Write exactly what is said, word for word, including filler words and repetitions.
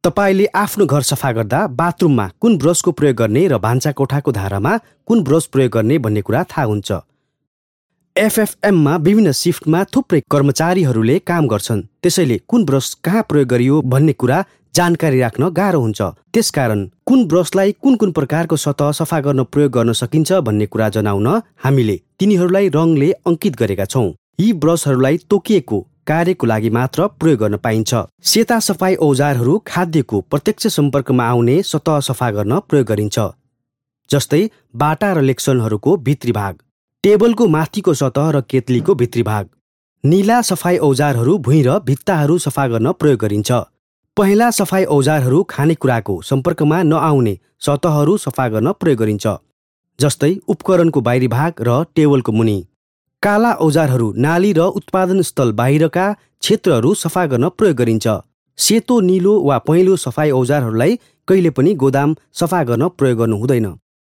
तपाईले आफ्नो घर सफा गर्दा बाथरुममा कुन ब्रसको प्रयोग गर्ने र भान्साकोठाको धारामा कुन ब्रस प्रयोग गर्ने भन्ने कुरा थाहा हुन्छ। एफएफएममा विभिन्न सिफ्टमा थुप्रै कर्मचारीहरूले काम गर्छन्, त्यसैले कुन ब्रस कहाँ प्रयोग गरियो भन्ने कुरा जानकारी राख्न गाह्रो हुन्छ। त्यसकारण कुन ब्रसलाई कुन कुन प्रकारको सतह सफा गर्न प्रयोग गर्न सकिन्छ भन्ने कुरा जनाउन हामीले तिनीहरूलाई रङले अङ्कित गरेका छौँ। यी ब्रसहरूलाई तोकिएको कार्यको लागि मात्र प्रयोग गर्न पाइन्छ। सेता सफाई औजारहरू खाद्यको प्रत्यक्ष सम्पर्कमा आउने सतह सफा गर्न प्रयोग गरिन्छ, जस्तै बाटा र लेक्सनहरूको भित्री भाग, टेबलको माथिको सतह र केतलीको भित्री भाग। नीला सफाई औजारहरू भुइँ र भित्ताहरू सफा गर्न प्रयोग गरिन्छ। पहेँला सफाई औजारहरू खानेकुराको सम्पर्कमा नआउने सतहहरू सफा गर्न प्रयोग गरिन्छ, जस्तै उपकरणको बाहिरी भाग र टेबलको मुनि। काला औजारहरू नाली र उत्पादन स्थल बाहिरका क्षेत्रहरू सफा गर्न प्रयोग गरिन्छ। सेतो, नीलो वा पहेँलो सफाई औजारहरूलाई कहिले पनि गोदाम सफा गर्न प्रयोग गर्नु हुँदैन।